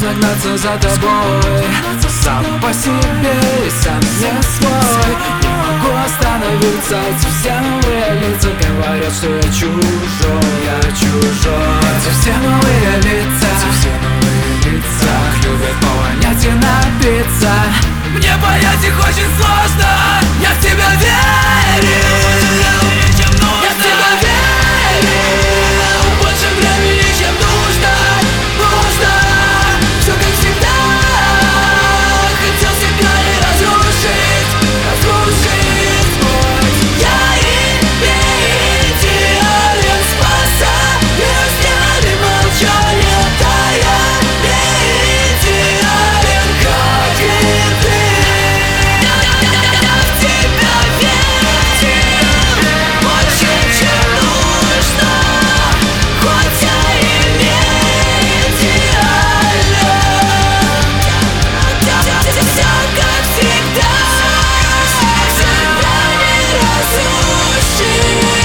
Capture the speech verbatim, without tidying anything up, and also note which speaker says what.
Speaker 1: нужно гнаться за тобой. Сам по себе и сам не свой. Не могу остановиться, эти все новые лица говорят, что я чужой. Я чужой. Эти все новые лица, эти все новые лица так любят повонять и напиться. Мне понять их очень сложно. Я в тебя верю. Я в тебя верю. Больше времени, чем нужно. Нужно. Все как всегда. Хотел себя и разрушить. Разрушить. Я идеален, спасаюсь днями молчания. Да, я идеален, как и ты. Всегда, всегда не разрушить.